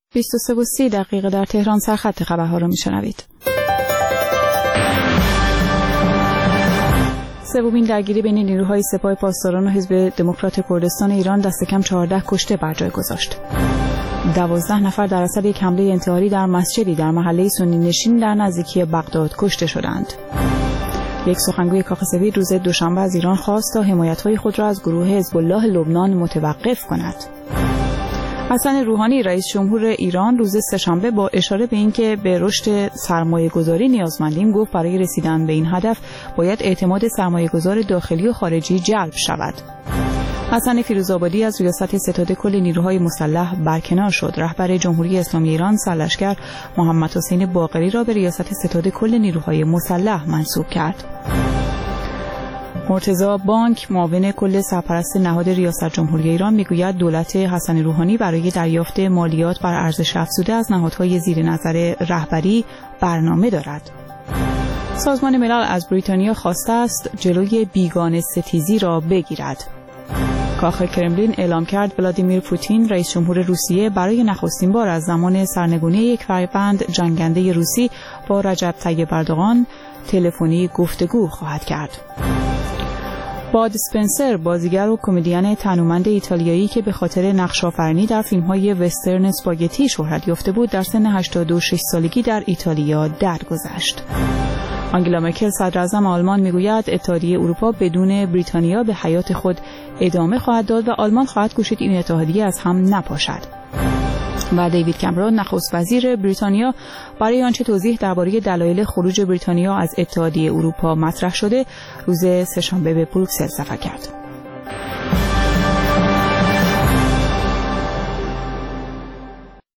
23:30 در تهران سرخط خبرها را میشنوید. سومین درگیری بین نیروهای سپاه پاسداران و حزب دموکرات کردستان ایران دست کم 14 کشته بر جای گذاشت. 12 نفر در اثر یک حمله انتحاری در مسجدی در محله سنی نشین در نزدیکی بغداد کشته شدند. یک سخنگوی کاخ سفید روز دوشنبه از ایران خواست تا حمایت‌های خود را از گروه حزب الله لبنان متوقف کند. حسن روحانی رئیس جمهور ایران روز سه‌شنبه با اشاره به اینکه به رشد سرمایه‌گذاری نیازمندیم گفت برای رسیدن به این هدف باید اعتماد سرمایه‌گذار داخلی و خارجی جلب شود. حسن فیروزآبادی از ریاست ستاد کل نیروهای مسلح برکنار شد. رهبر جمهوری اسلامی ایران سرلشکر محمد حسین باقری را به ریاست ستاد کل نیروهای مسلح منصوب کرد. مرتضی بانک معاون کل سرپرست نهاد ریاست جمهوری ایران میگوید دولت حسن روحانی برای دریافت مالیات بر ارزش افزوده از نهادهای زیر نظر رهبری برنامه دارد. سازمان ملل از بریتانیا خواسته است جلوی بیگانه ستیزی را بگیرد. کاخ کرملین اعلام کرد ولادیمیر پوتین رئیس جمهور روسیه برای نخستین بار از زمان سرنگونی یک فریبند جنگنده روسی با رجب طیب اردوغان تلفنی گفتگو خواهد کرد. باد اسپنسر بازیگر و کمدین تنومند ایتالیایی که به خاطر نقش‌آفرینی در فیلم‌های وسترن اسپاگتی شهرت یافته بود در سن 86 سالگی در ایتالیا درگذشت. آنگلا مرکل صدراعظم آلمان میگوید اتحادیه اروپا بدون بریتانیا به حیات خود ادامه خواهد داد و آلمان خواهد کوشید این اتحادیه از هم نپاشد. و دیوید کامرون نخست وزیر بریتانیا برای آنچه توضیح درباره دلایل خروج بریتانیا از اتحادیه اروپا مطرح شده روز سه‌شنبه به بروکسل سفر کرد.